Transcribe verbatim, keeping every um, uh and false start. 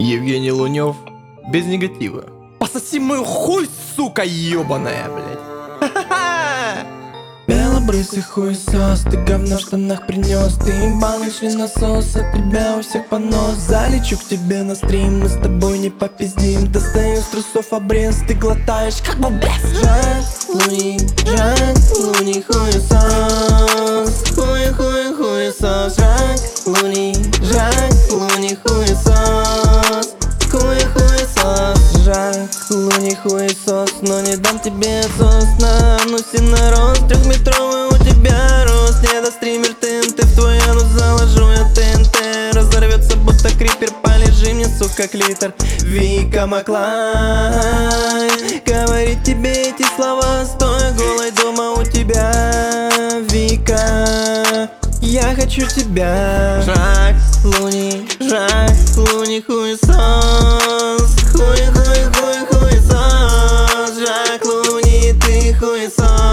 Евгений Лунёв без негатива. Пососи мою хуй, сука ебаная, блядь. Белобрысый хуесос, ты говно в штанах принес. Ты ебаный членосос, от тебя у всех понос. Залечу к тебе на стрим, мы с тобой не попиздим. Достаю с трусов обрез, ты глотаешь как бобрез. Жак, Луни, Жак, Луни хуесос. Хуй, хуй, хуесос. Жак, Луни, Жак, Луни хуесос. Хуй, хуесос. Жак, Луни хуесос. Но не дам тебе отсос на анусе на рост. Трехметровый у тебя рост. Не до стример ТНТ, в твой анус заложу я ТНТ. Разорвется будто крипер, полежи мне, сука, клитор. Вика Маклай говорит тебе эти слова, стоя голой дома у тебя. Вика, я хочу тебя. Жак, Луни, Жак, Луни хуесос. Хуй, хуй, хуй, хуесос. Жак, Луни, ты хуесос.